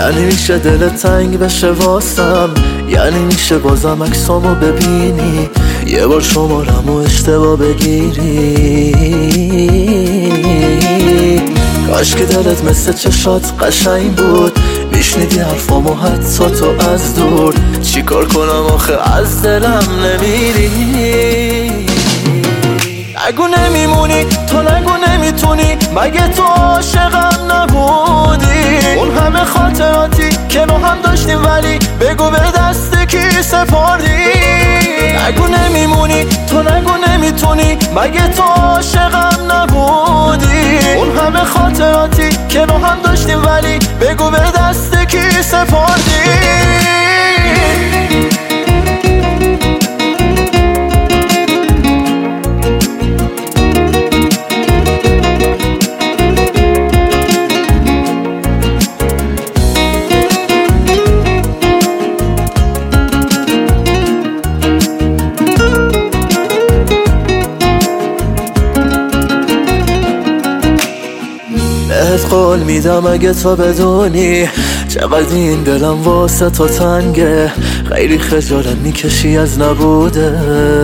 یعنی میشه دلت تنگ بشه واسم، یعنی میشه بازم عکسامو ببینی، یه بار شمارمو اشتباه بگیری. کاش که دلت مثل چشات قشنگ بود، میشنیدی حرفامو حتی تو از دور. چیکار کنم آخه از دلم نمیری؟ نگو نمیمونی تو، نگو نمیتونی، مگه تو عاشقم نبودی؟ اون همه خاطراتی که با هم داشتیم ولی بگو به دست کی سپردی؟ نگو نمیمونی تو، نگو نمیتونی، مگه تو عاشقم نبودی؟ اون همه خاطراتی که با هم داشتیم ولی بگو به دست کی سپردی؟ بهت قول میدم اگه تو بدونی چقدر این دلم واسه تو تنگه، خیلی خجالت میکشی از نبوده.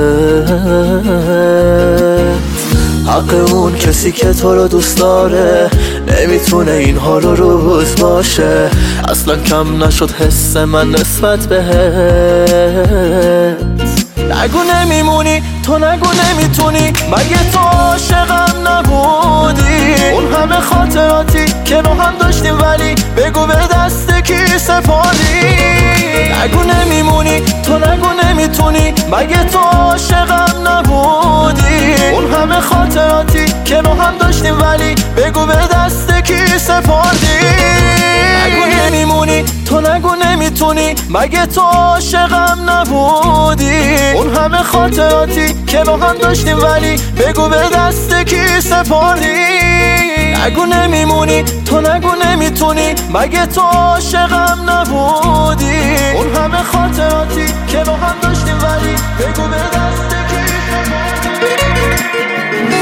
حق اون کسی که تو رو دوست داره نمیتونه این حال رو روز باشه، اصلا کم نشد حس من نسبت بهت. نگو نمیمونی تو، نگو نمیتونی، مگه تو عاشقم نبودی؟ اون همه خاطراتی که با هم داشتیم ولی بگو به دست کی سپردی؟ نگو نمیمونی تو، نگو نمیتونی، مگه تو عاشقم نبودی؟ اون همه خاطراتی که با هم داشتیم ولی بگو به دست کی سپردی؟ نگو نمیمونی تو، نگو نمیتونی، مگه تو عاشقم نبودی؟ اون همه خاطراتی که با هم داشتیم ولی بگو به دست کی سپردی؟ نگو نمیمونی تو، نگو نمیتونی، مگه تو عاشقم نبودی؟ اون همه خاطراتی که با هم داشتیم ولی بگو به دست کی سپردی؟